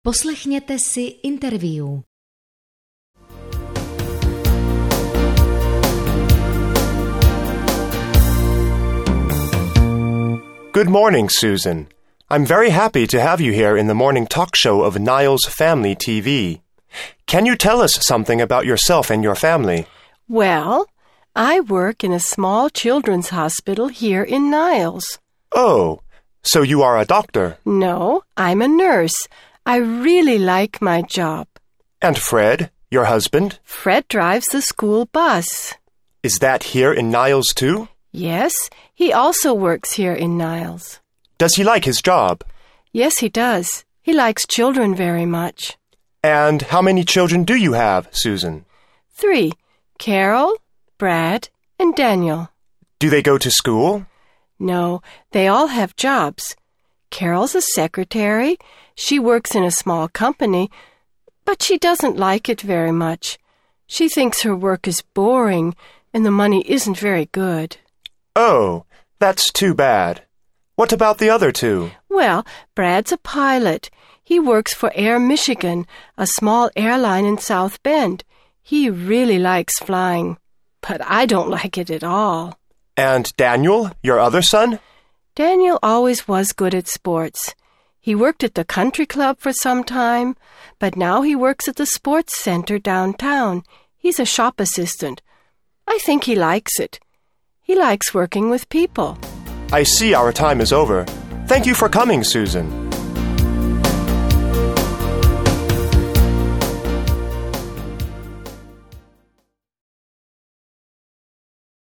Poslechněte si interview. Good morning, Susan. I'm very happy to have you here in the morning talk show of Niles Family TV. Can you tell us something about yourself and your family? Well, I work in a small children's hospital here in Niles. Oh, so you are a doctor. No, I'm a nurse. I really like my job. And Fred, your husband? Fred drives the school bus. Is that here in Niles too? Yes, he also works here in Niles. Does he like his job? Yes, he does. He likes children very much. And how many children do you have, Susan? 3. Carol, Brad, and Daniel. Do they go to school? No, they all have jobs. Carol's a secretary. She works in a small company, but she doesn't like it very much. She thinks her work is boring and the money isn't very good. Oh, that's too bad. What about the other two? Well, Brad's a pilot. He works for Air Michigan, a small airline in South Bend. He really likes flying, but I don't like it at all. And Daniel, your other son? Daniel always was good at sports. He worked at the country club for some time, but now he works at the sports center downtown. He's a shop assistant. I think he likes it. He likes working with people. I see our time is over. Thank you for coming, Susan.